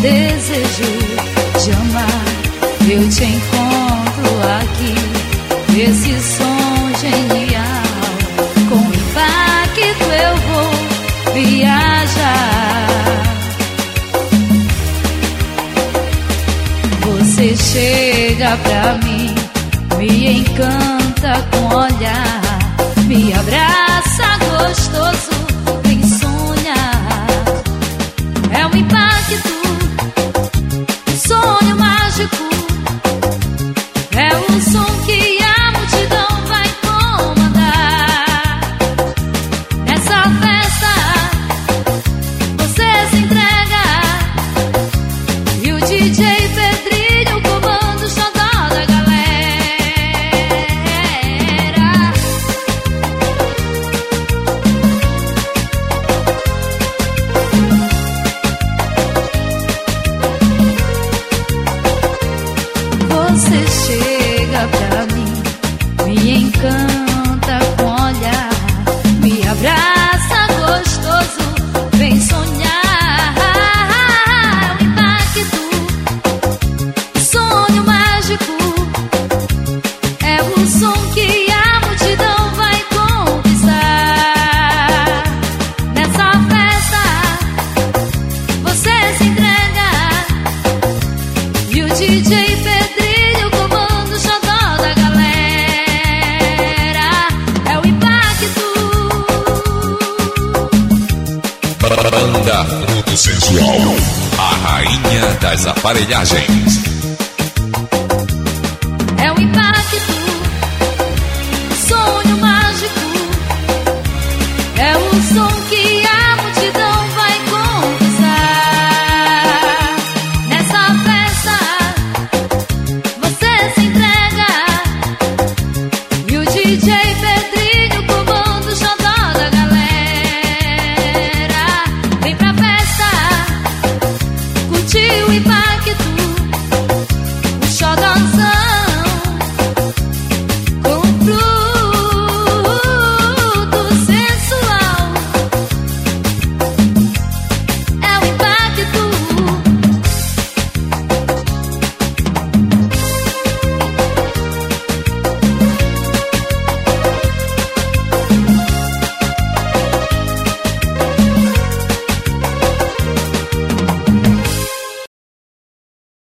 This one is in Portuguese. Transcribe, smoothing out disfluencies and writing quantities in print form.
desejo de amar. Eu te encontro aqui, esse som genial. Com impacto eu vou viajar. Você chega pra mim, me encanta com olhar, me abraça gostoso, vem sonhar. É um impacto, um sonho mágico. É o som que a multidão vai comandar. Nessa festa você se entrega e o DJ Pedrinho comanda o xodó da galera. Você chega pra mim, me encanta com olhar, me abraça gostoso, vem sonhar. Um impacto, um sonho mágico. É o som que a multidão vai conquistar. Nessa festa você se entrega e o DJ Pedrinho comanda o xodó da galera. É o impacto. Banda Fruto Sensual, a rainha das aparelhagens. É um impacto, sonho mágico. É o som que